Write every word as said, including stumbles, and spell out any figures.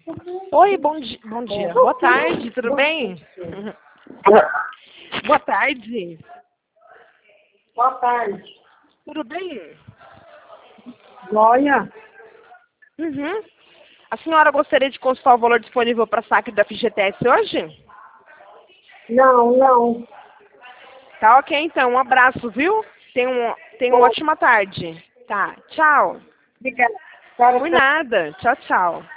Oi, bom, di bom dia. Boa tarde, tudo bem? Boa tarde. Boa tarde. Tudo bem? Glória? Uhum. A senhora gostaria de consultar o valor disponível para saque da F G T S hoje? Não, não. Tá ok, então. Um abraço, viu? Tenha, um, tenha uma ótima tarde. Tá, tchau. Obrigada. Por nada. Tchau, tchau.